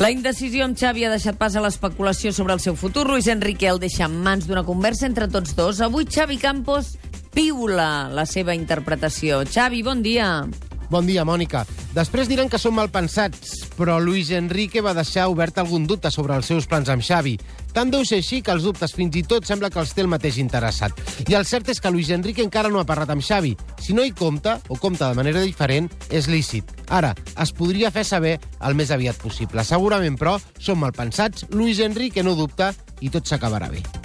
La indecisió amb Xavi ha deixat pas a l'especulació sobre el seu futur. Luis Enrique el deixa en mans d'una conversa entre tots dos. Avui Xavi Campos piula la seva interpretació. Xavi, bon dia. Bon dia, Mònica. Després diran que som malpensats, però Luis Enrique va deixar obert algun dubte sobre els seus plans amb Xavi. Tant deu ser així que els dubtes fins i tot sembla que els té el mateix interessat. I el cert és que Luis Enrique encara no ha parlat amb Xavi. Si no hi compta, o compta de manera diferent, és lícit. Ara, es podria fer saber el més aviat possible. Segurament, però, som malpensats, Luis Enrique no dubta i tot s'acabarà bé.